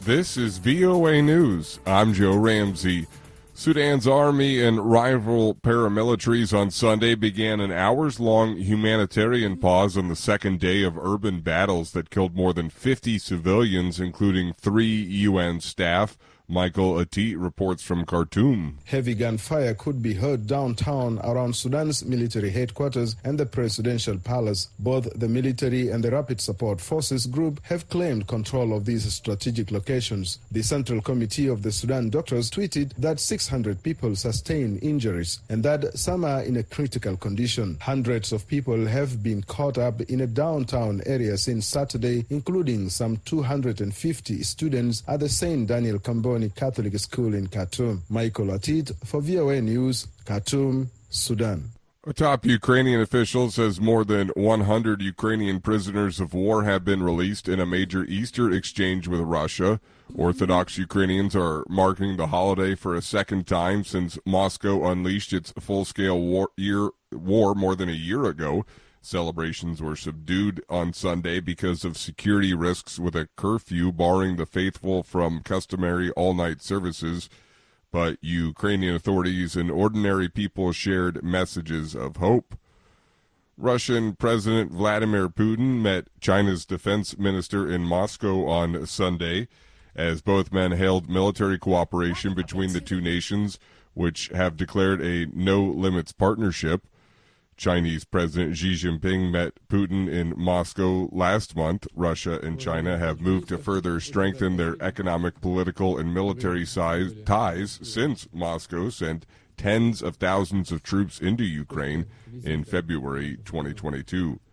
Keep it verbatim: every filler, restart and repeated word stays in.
This is V O A News. I'm Joe Ramsey. Sudan's army and rival paramilitaries on Sunday began an hours-long humanitarian pause on the second day of urban battles that killed more than fifty civilians, including three U N staff. Michael Atit reports from Khartoum. Heavy gunfire could be heard downtown around Sudan's military headquarters and the presidential palace. Both the military and the Rapid Support Forces group have claimed control of these strategic locations. The Central Committee of the Sudan Doctors tweeted that six hundred people sustained injuries and that some are in a critical condition. Hundreds of people have been caught up in a downtown area since Saturday, including some two hundred fifty students at the Saint Daniel Kamboni Catholic School in Khartoum. Michael Atit for V O A News, Khartoum, Sudan. A top Ukrainian official says more than one hundred Ukrainian prisoners of war have been released in a major Easter exchange with Russia. Orthodox Ukrainians are marking the holiday for a second time since Moscow unleashed its full-scale war, year, war more than a year ago. Celebrations were subdued on Sunday because of security risks, with a curfew barring the faithful from customary all-night services. But Ukrainian authorities and ordinary people shared messages of hope. Russian President Vladimir Putin met China's defense minister in Moscow on Sunday, as both men hailed military cooperation between the two nations, which have declared a no-limits partnership. Chinese President Xi Jinping met Putin in Moscow last month. Russia and China have moved to further strengthen their economic, political, and military size ties since Moscow sent tens of thousands of troops into Ukraine in February twenty twenty-two.